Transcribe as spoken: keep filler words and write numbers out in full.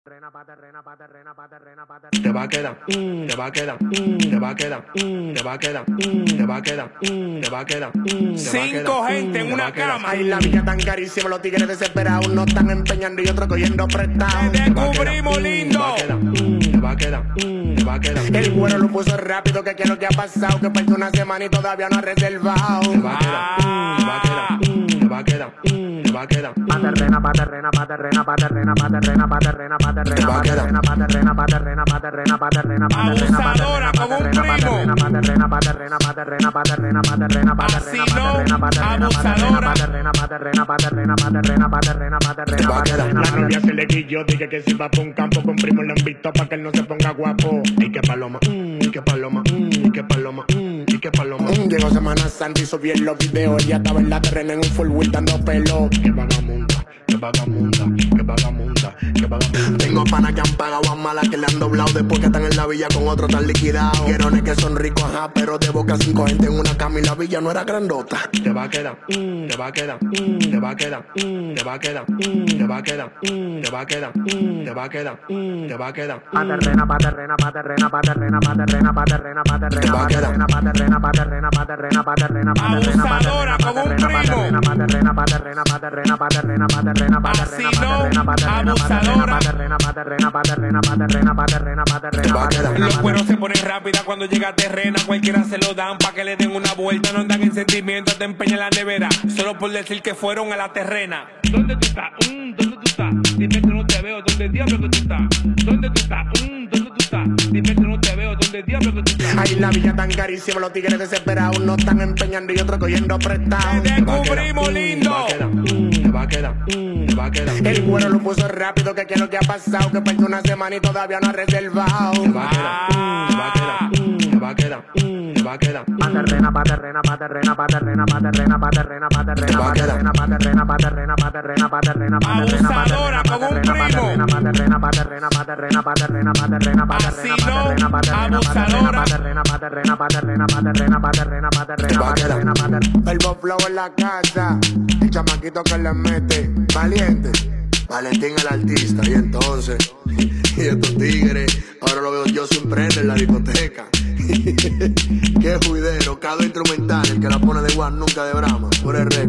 Te va a quedar, te va a quedar, te va a quedar, te va a quedar, te va a quedar, te va a quedar. Cinco gente en una cama. Ay, la vida tan carísima, los tigres desesperados no están empeñando y otros cogiendo prestado. Te descubrimos, lindo. Te va a quedar, te va a quedar. El güero lo puso rápido, que quiero que ha pasado, que perdió una semana y todavía no ha reservado. Te va a quedar, te va a quedar, te va a quedar, te va a quedar. Paterrena, paterrena, paterrena, paterrena, paterrena, paterrena, paterrena, paterrena, paterrena, paterrena, paterrena, paterrena, Abusadora como un primo. paterrena, paterrena, paterrena, paterrena, paterrena, paterrena, Vacilón, abusadora. paterrena, paterrena, paterrena, paterrena, paterrena, paterrena, paterrena. La novia se le guilló, dije que si va pa' un campo con primo le invitó pa' que él no se ponga guapo. Y que paloma, y que paloma, y que paloma, y que paloma. Llegó Semana Santa y subí en los videos. Ella estaba en la terrena en un full wheel dando pelo. Que vagabunda, que vagabunda, que vagabunda, que vagabunda. Tengo panas que han pagado a malas que le han doblado después que están en la villa con otro tan liquidado. Querones que son ricos, ajá, pero de boca cinco gente en una cama y la villa no era grandota. Te va a quedar, te va a quedar, te va a quedar, te va a quedar, te va a quedar, te va a quedar, te va a quedar, te va a quedar. Paterrena, paterrena, paterrena, paterrena, paterrena, paterrena, paterrena, paterrena, paterrena, paterrena, paterrena, paterrena, Abusadora como un primo. paterrena, paterrena, paterrena, paterrena, paterrena, Vacilón, abusadora. paterrena, paterrena, paterrena, paterrena, paterrena, paterrena, paterrena. Los cueros se ponen rápida cuando llega a terrena. Cualquiera se lo dan pa' que le den una vuelta. No andan en sentimientos, te empeñan la nevera. Solo por decir que fueron a la terrena. ¿Dónde tú estás? Mm, ¿Dónde tú estás? Dime que no te veo. ¿Dónde diablo que tú estás? ¿Dónde tú estás? Mm, ¿Dónde tú estás? Dime que no te veo. ¿Dónde diablo que tú estás? Ay, la villa tan carísima, los tigres desesperados no están empeñando y otros cogiendo prestado. Te descubrimos, lindo. Te va a quedar, te va a quedar. El güero lo puso rápido, que quiero que ha pasado, que perdió una semana y todavía no ha reservado. Te va a quedar, te va a quedar, te va a quedar, te va a quedar. Paterrena, paterrena, paterrena, paterrena, paterrena, paterrena, paterrena, paterrena, paterrena, paterrena, paterrena, paterrena, Abusadora como un primo. paterrena, paterrena, paterrena, paterrena, paterrena, paterrena, Vacilón, paterrena, abusadora. paterrena, paterrena, paterrena, paterrena, paterrena, paterrena, paterrena, paterena. El Bob Flow en la casa, el chamaquito que le mete, valiente. Valentín el artista, y entonces, y estos tigres, ahora lo veo yo sin prender en la discoteca. Qué juidero, cada instrumental, el que la pone de guan nunca de brama, por el récord.